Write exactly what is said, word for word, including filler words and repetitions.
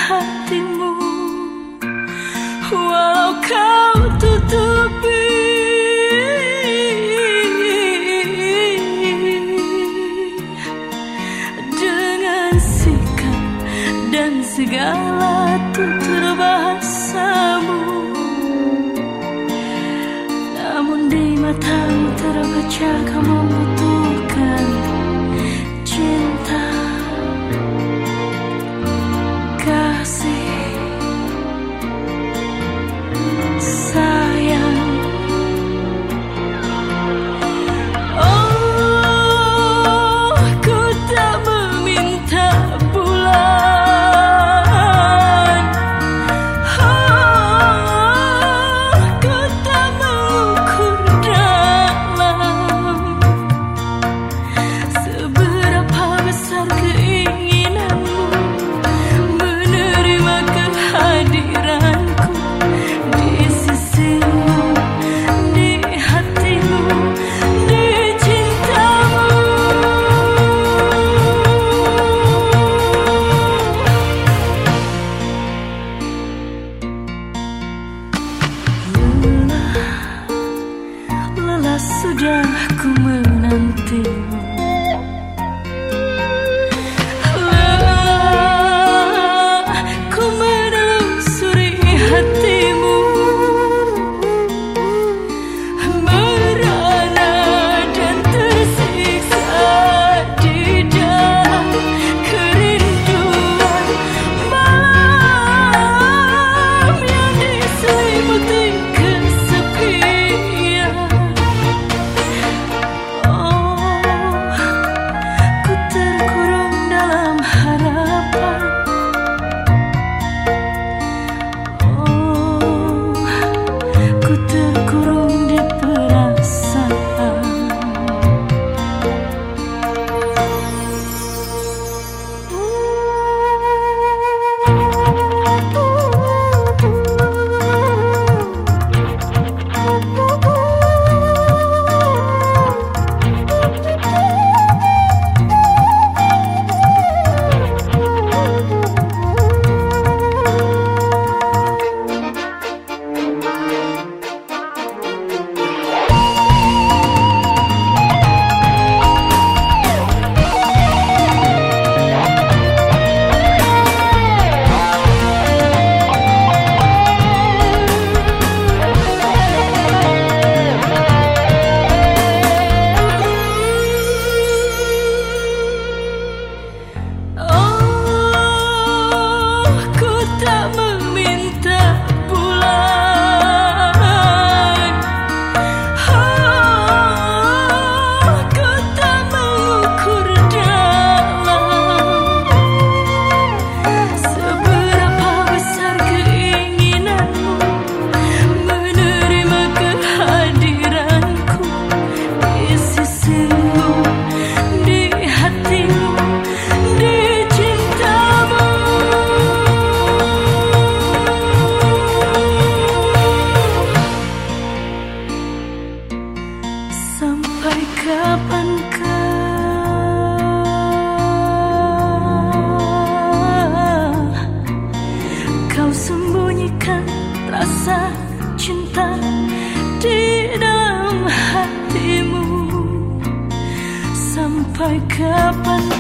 hatimu, walau kau tutupi dengan sikap dan segala tutur bahasamu. Namun di matamu terbaca kau membutuhkan cinta, kasih, sayang. Oh, ku tak meminta bulan, oh, ku tak mengukur dalam seberapa besar keinginanmu menerima kehadiranku di sisimu, di hatimu, di cintamu. Lelah, lelah sudah ku menantimu. Lelah ku menelusuri hatimu, merana dan tersiksa di dalam kerinduan malam yang diselimuti kesepian. Oh, ku terkurung dalam harapan. Oh, ku terkurung di perasaan. Sampai kapankah kau sembunyikan rasa cinta di dalam hatimu? Sampai kapan